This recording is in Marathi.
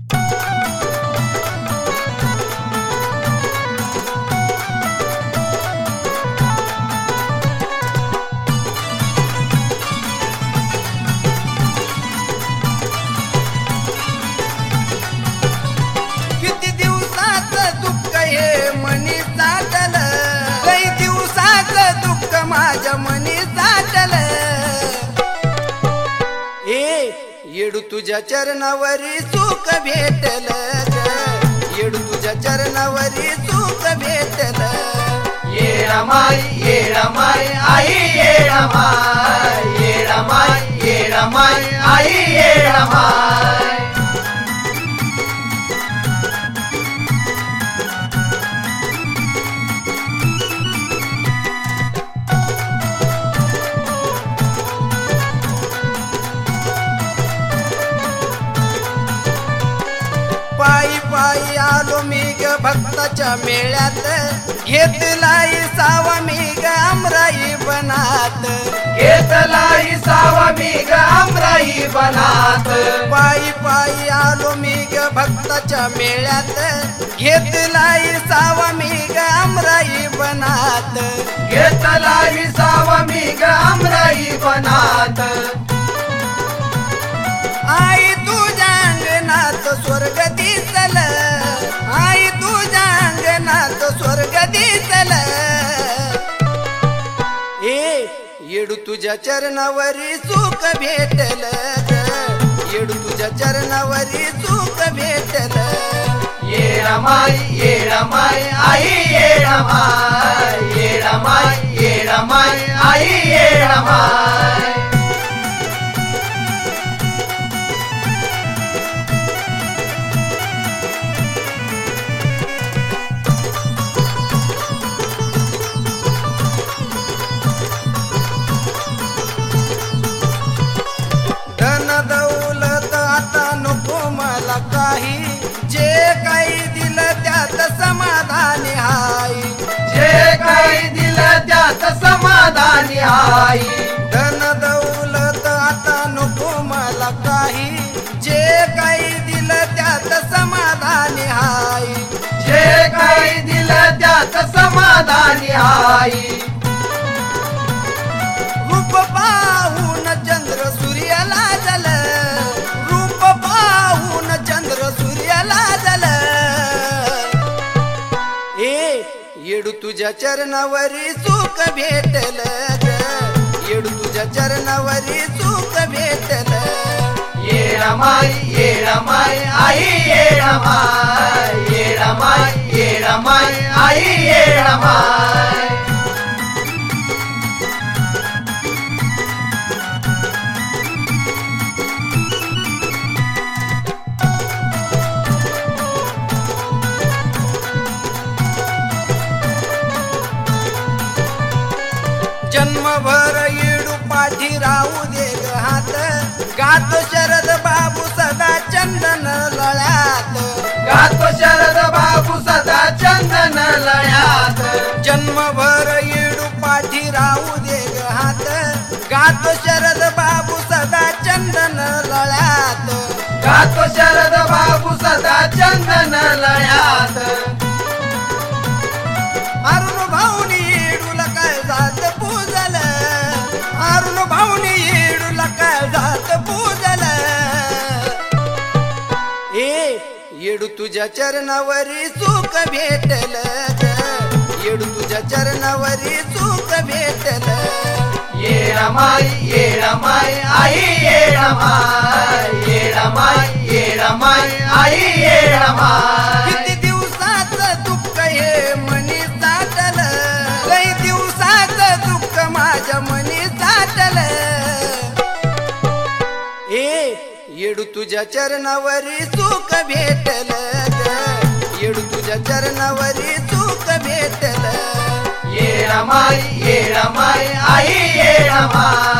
किती दिवसाचं दुःख हे मनी साठलं, काही दिवसाचं दुःख माझ्या मनी साठलं. येडू तुझ्या चरणावरी सुख भेटलं ग, येडू तुझ्या चरणावरी सुख भेटलं. येळमाई येळमाई आई येळमाई, येळमाई येळमाई आई येळमाई. पायी पायी आलो मी ग भक्ताच्या मेळ्यात, घेतलाई सावा मी ग आमराई बनात. घेतलाई सावा मी ग आमराई बनात. पायी पायी आलो मी ग भक्ताच्या मेळ्यात, घेतलाई सावा मी ग आमराई बनात. घेतलाई सावा मी ग आमराई बनात. आई तुझ्या अंगणात स्वर्ग दिसल, आई तुझ्या अंगणात स्वर्ग दिसल. येडू तुझ्या चरणावरी सुख भेटलं ग, येडू तुझ्या चरणावरी सुख भेटलं. येळमाई येळमाई आई येळमाई, येळमाई येळमाई आई येळमाई. धन दौलत आता नको मला काही, जे काही दिलं त्यात समाधानी हाय. जे काही दिलं त्यात समाधानी आई. धन दौलत आता नको मला काही, जे काही दिलं त्यात समाधानी हाय. जे काही दिलं त्यात समाधानी आई. रूप पाहून चंद्र सूर्याला झालं, रूप पाहून चंद्र सूर्याला झालं. येडू तुझ्या चरणावरी सुख भेटलं ग, येडू तुझ्या चरणावरी सुख भेटलं. येळमाई येळमाई आई येळमाई, येळमाई येळमाई आई येळमाई. जन्मभर येडू पाठी राहू दे ग हात, गातो शरद बाबू सदा चंदन लळ्यात. गातो शरद बाबू सदा चंदन लळ्यात. जन्मभर येडू पाठी राहू दे ग हात, गातो शरद बाबू सदा चंदन लळ्यात. गातो शरद बाबू सदा चंदन लळ्यात. अरुण भाऊनी येडूला काय जात पूजल, अरुण भाऊनी येडूला काय जात पूजल. येडू तुझ्या चरणावरी सुख भेटलं ग, येडू तुझ्या चरणावरी सुख भेटलं. येळमाई येळमाई आई येळमाई, येळमाई येळमाई आई येळमाई. किती दिवसाचं दुःख हे मनी साठलं, काही दिवसाचं दुःख माझ्या मनी साठलं. येडू तुझ्या चरणावरी सुख भेटलं ग, येडू तुझ्या चरणावरी सुख भेटलं. येळमाई येळमाई आई येळमाई.